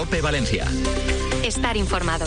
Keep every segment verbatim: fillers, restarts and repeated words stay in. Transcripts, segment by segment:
COPE Valencia. Estar informado.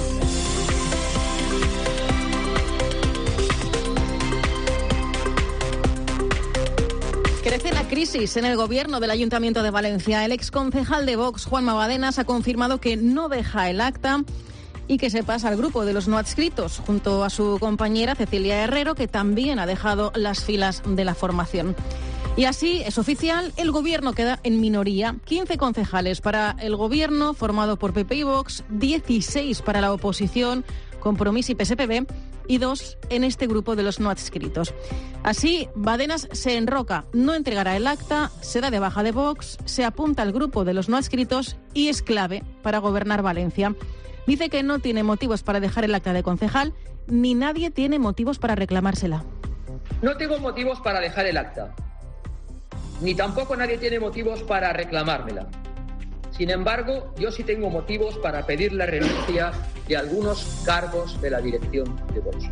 Crece la crisis en el gobierno del Ayuntamiento de Valencia. El exconcejal de Vox, Juanma Badenas, ha confirmado que no deja el acta y que se pasa al grupo de los no adscritos, junto a su compañera Cecilia Herrero, que también ha dejado las filas de la formación. Y así es oficial, el gobierno queda en minoría. quince concejales para el gobierno, formado por P P y Vox, dieciséis para la oposición, Compromís y P S P B, y dos en este grupo de los no adscritos. Así, Badenas se enroca, no entregará el acta, se da de baja de Vox, se apunta al grupo de los no adscritos y es clave para gobernar Valencia. Dice que no tiene motivos para dejar el acta de concejal, ni nadie tiene motivos para reclamársela. No tengo motivos para dejar el acta, ni tampoco nadie tiene motivos para reclamármela. Sin embargo, yo sí tengo motivos para pedir la renuncia de algunos cargos de la dirección de Vox.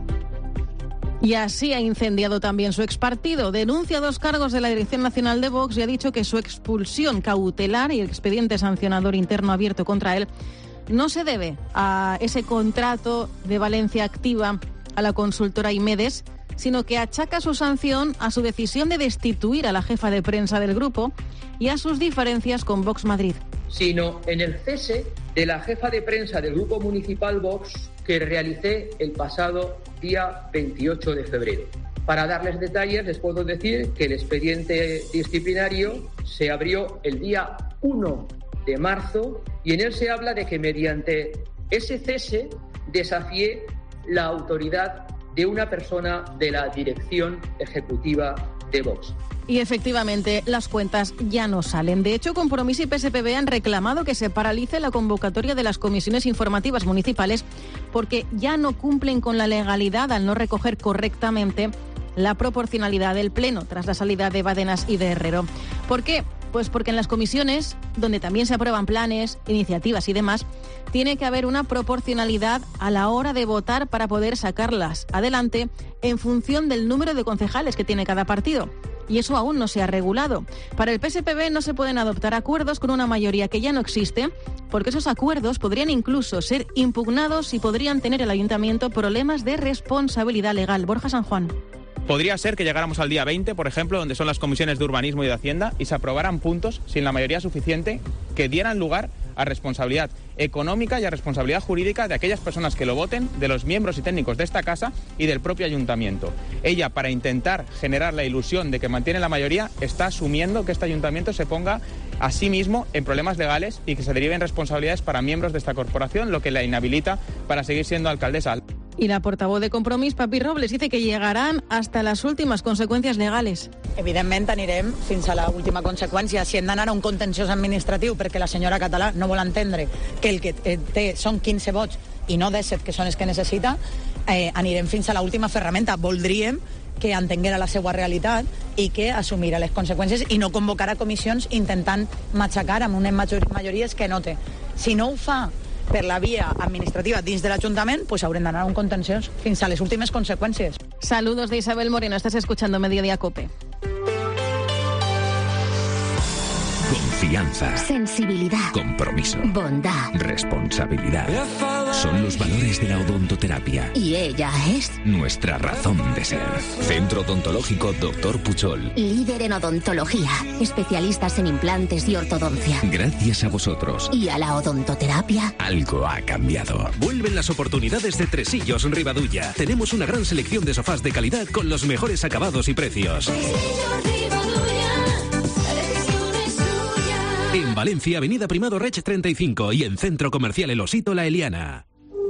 Y así ha incendiado también su expartido. Denuncia dos cargos de la Dirección Nacional de Vox y ha dicho que su expulsión cautelar y el expediente sancionador interno abierto contra él no se debe a ese contrato de Valencia Activa a la consultora Imedes, sino que achaca su sanción a su decisión de destituir a la jefa de prensa del grupo y a sus diferencias con Vox Madrid. Sino en el cese de la jefa de prensa del Grupo Municipal Vox que realicé el pasado día veintiocho de febrero. Para darles detalles, les puedo decir que el expediente disciplinario se abrió el día uno de marzo y en él se habla de que mediante ese cese desafié la autoridad de una persona de la dirección ejecutiva de Vox. Y efectivamente, las cuentas ya no salen. De hecho, Compromís y P S P B han reclamado que se paralice la convocatoria de las comisiones informativas municipales porque ya no cumplen con la legalidad al no recoger correctamente la proporcionalidad del Pleno tras la salida de Badenas y de Herrero. ¿Por qué? Pues porque en las comisiones, donde también se aprueban planes, iniciativas y demás, tiene que haber una proporcionalidad a la hora de votar para poder sacarlas adelante en función del número de concejales que tiene cada partido. Y eso aún no se ha regulado. Para el P S P B no se pueden adoptar acuerdos con una mayoría que ya no existe, porque esos acuerdos podrían incluso ser impugnados y podrían tener el ayuntamiento problemas de responsabilidad legal. Borja San Juan. Podría ser que llegáramos al día veinte, por ejemplo, donde son las comisiones de urbanismo y de Hacienda, y se aprobaran puntos sin la mayoría suficiente que dieran lugar a responsabilidad económica y a responsabilidad jurídica de aquellas personas que lo voten, de los miembros y técnicos de esta casa y del propio ayuntamiento. Ella, para intentar generar la ilusión de que mantiene la mayoría, está asumiendo que este ayuntamiento se ponga a sí mismo en problemas legales y que se deriven responsabilidades para miembros de esta corporación, lo que la inhabilita para seguir siendo alcaldesa. Y la portavoz de Compromís, Papi Robles, dice que llegarán hasta las últimas conseqüències legales. Evidentment anirem fins a l'última conseqüència. Si hem d'anar a un contenciós administratiu perquè la senyora Català no vol entendre que el que té són quinze vots i no disset, que són els que necessita, eh, anirem fins a l'última ferramenta. Voldríem que entenguera la seva realitat i que assumirà les conseqüències i no convocarà comissions intentant matxacar amb unes majories que no té. Si no ho fa per la via administrativa dins de l'Ajuntament, pues haurem d'anar a un contenciós fins a les últimes conseqüències. Saludos de Isabel Moreno, estás escuchando Mediodía COPE. Confianza. Sensibilidad. Compromiso. Bondad. Responsabilidad. Son los valores de la odontoterapia. Y ella es nuestra razón de ser. Centro Odontológico Doctor Puchol. líder en odontología, especialistas en implantes y ortodoncia. Gracias a vosotros. Y a la odontoterapia, algo ha cambiado. Vuelven las oportunidades de Tresillos Ribadulla. Tenemos una gran selección de sofás de calidad con los mejores acabados y precios. En Valencia, Avenida Primado Reig treinta y cinco y en Centro Comercial El Osito La Eliana.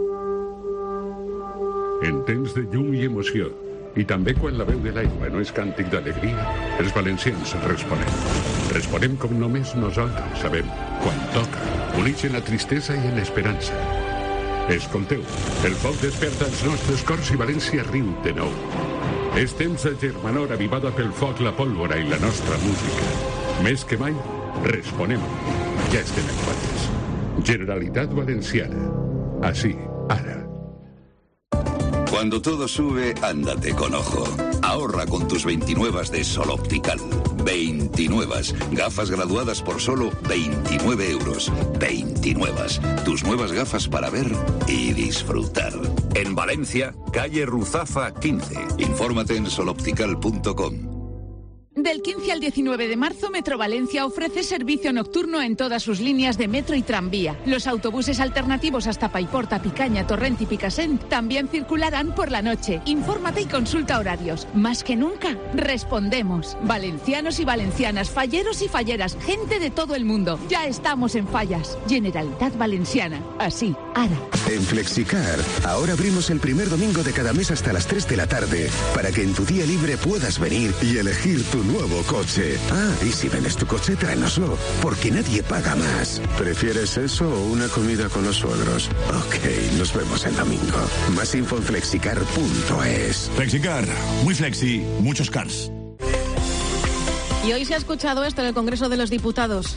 En temps de llum i emoció, i també quan la veu de l'aigua no és càntic d'alegria, els valencians responem. Responem com només nosaltres sabem, quan toca, units en la tristesa i en l'esperança. Escolteu, el foc desperta els nostres cors i València riu de nou. És temps de germanor avivada pel foc, la pólvora i la nostra música. Més que mai, responem. Ja estem en quantes. Generalitat Valenciana. Así, ara. Cuando todo sube, ándate con ojo. Ahorra con tus veintinuevas de Sol Optical. veintinuevas. Gafas graduadas por solo veintinueve euros. veintinuevas. Tus nuevas gafas para ver y disfrutar. En Valencia, calle Ruzafa quince. Infórmate en soloptical punto com. Del quince al diecinueve de marzo, Metro Valencia ofrece servicio nocturno en todas sus líneas de metro y tranvía. Los autobuses alternativos hasta Paiporta, Picaña, Torrent y Picassent también circularán por la noche. Infórmate y consulta horarios. Más que nunca, respondemos. Valencianos y valencianas, falleros y falleras, gente de todo el mundo. Ya estamos en Fallas. Generalitat Valenciana. Así, ara. En Flexicar, ahora abrimos el primer domingo de cada mes hasta las tres de la tarde, para que en tu día libre puedas venir y elegir tu nuevo coche. Ah, y si vendes tu coche, tráenoslo, porque nadie paga más. ¿Prefieres eso o una comida con los suegros? Ok, nos vemos el domingo. Más info en flexicar punto es. Flexicar, muy flexi, muchos cars. Y hoy se ha escuchado esto en el Congreso de los Diputados.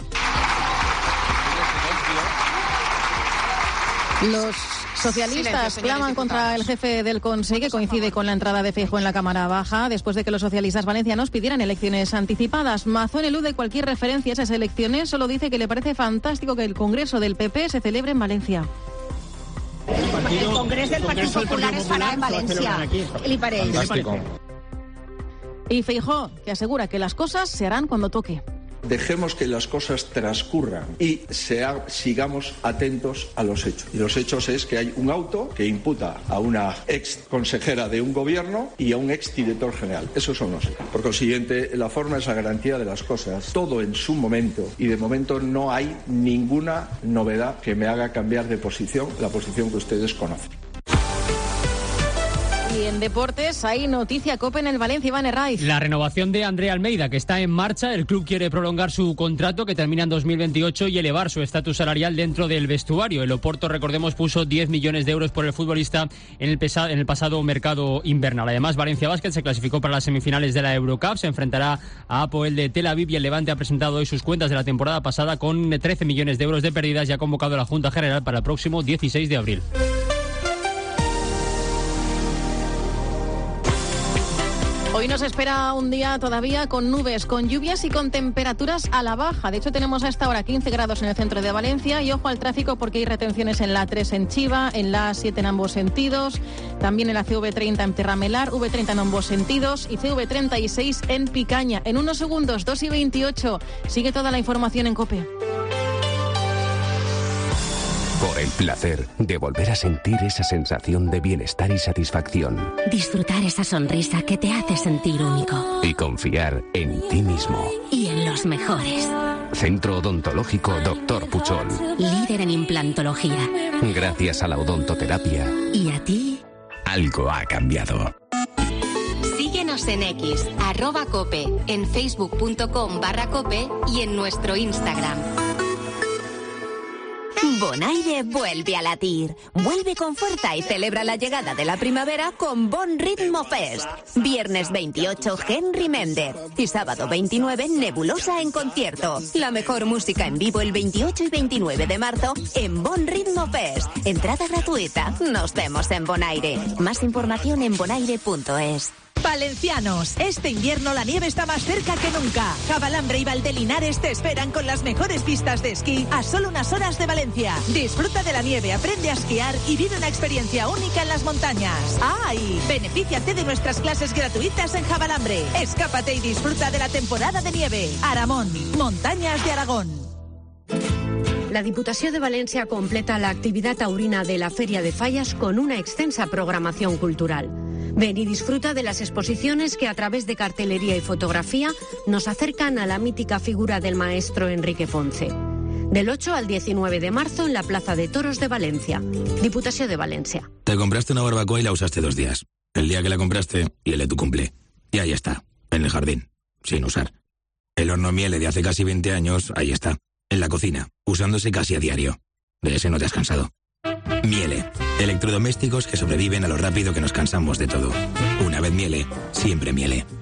Los socialistas claman contra el jefe del Consejo, que coincide con la entrada de Feijóo en la Cámara Baja, después de que los socialistas valencianos pidieran elecciones anticipadas. Mazón elude cualquier referencia a esas elecciones, solo dice que le parece fantástico que el Congreso del P P se celebre en Valencia. El Congreso del Partido Popular es farà en Valencia. ¿Li pareix? Y Feijóo, que asegura que las cosas se harán cuando toque. Dejemos que las cosas transcurran y sea, sigamos atentos a los hechos. Y los hechos es que hay un auto que imputa a una ex consejera de un gobierno y a un ex director general. Esos son los hechos. Por consiguiente, la forma es la garantía de las cosas. Todo en su momento. Y de momento no hay ninguna novedad que me haga cambiar de posición, la posición que ustedes conocen. Y en deportes hay noticia COPE en el Valencia, Iván Herraiz. La renovación de André Almeida, que está en marcha. El club quiere prolongar su contrato, que termina en dos mil veintiocho, y elevar su estatus salarial dentro del vestuario. El Oporto, recordemos, puso diez millones de euros por el futbolista en el, pesa- en el pasado mercado invernal. Además, Valencia Basket se clasificó para las semifinales de la Eurocup. Se enfrentará a Hapoel de Tel Aviv, y el Levante ha presentado hoy sus cuentas de la temporada pasada con trece millones de euros de pérdidas, y ha convocado a la Junta General para el próximo dieciséis de abril. Hoy nos espera un día todavía con nubes, con lluvias y con temperaturas a la baja. De hecho, tenemos a esta hora quince grados en el centro de Valencia, y ojo al tráfico porque hay retenciones en la A tres en Chiva, en la A siete en ambos sentidos, también en la C V treinta en Terramelar, V treinta en ambos sentidos y C V treinta y seis en Picaña. En unos segundos, dos y veintiocho, sigue toda la información en COPE. Por el placer de volver a sentir esa sensación de bienestar y satisfacción. Disfrutar esa sonrisa que te hace sentir único. Y confiar en ti mismo. Y en los mejores. Centro Odontológico doctor Puchol. Líder en implantología. Gracias a la odontoterapia. ¿Y a ti? Algo ha cambiado. Síguenos en X, arroba cope, en facebook punto com barra cope y en nuestro Instagram. Bonaire vuelve a latir. Vuelve con fuerza y celebra la llegada de la primavera con Bon Ritmo Fest. Viernes veintiocho, Henry Mender. Y sábado veintinueve, Nebulosa en concierto. La mejor música en vivo el veintiocho y veintinueve de marzo en Bon Ritmo Fest. Entrada gratuita. Nos vemos en Bonaire. Más información en bonaire punto es. Valencianos, este invierno la nieve está más cerca que nunca. Javalambre y Valdelinares te esperan con las mejores pistas de esquí a solo unas horas de Valencia. Disfruta de la nieve, aprende a esquiar y vive una experiencia única en las montañas. ¡Ay! Benefíciate de nuestras clases gratuitas en Javalambre. Escápate y disfruta de la temporada de nieve. Aramón, Montañas de Aragón. La Diputació de València completa la actividad taurina de la Feria de Fallas con una extensa programación cultural. Ven y disfruta de las exposiciones que a través de cartelería y fotografía nos acercan a la mítica figura del maestro Enrique Ponce. Del ocho al diecinueve de marzo en la Plaza de Toros de Valencia. Diputació de Valencia. Te compraste una barbacoa y la usaste dos días. El día que la compraste y el de tu cumple. Y ahí está, en el jardín, sin usar. El horno Miele de hace casi veinte años, ahí está, en la cocina, usándose casi a diario. De ese no te has cansado. Miele, electrodomésticos que sobreviven a lo rápido que nos cansamos de todo. Una vez Miele, siempre Miele.